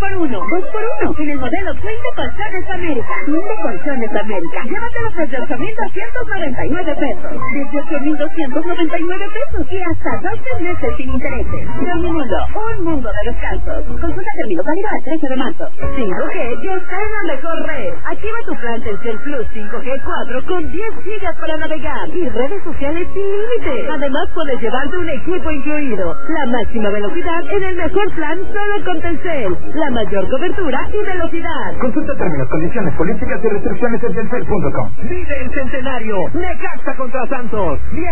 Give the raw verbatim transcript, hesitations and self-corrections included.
por uno. dos por uno en el modelo Twin de Colchones América. Twin de Colchones América. Llévatelos desde ocho mil doscientos noventa y nueve pesos. Desde ocho mil doscientos noventa y nueve pesos. Y hasta doce meses sin intereses. Dormimundo, un mundo de descansos. Consulta términos válido al trece de marzo. cinco G ya está en la mejor red. Activa tu plan Telcel Plus cinco G cuatro con diez gigas para navegar y redes sociales sin límite. Además puedes llevarte un equipo incluido. La máxima velocidad en el mejor plan solo con Telcel. La mayor cobertura y velocidad. Consulta términos, condiciones, políticas y restricciones en telcel punto com. Vive el centenario. Necaxa contra Santos.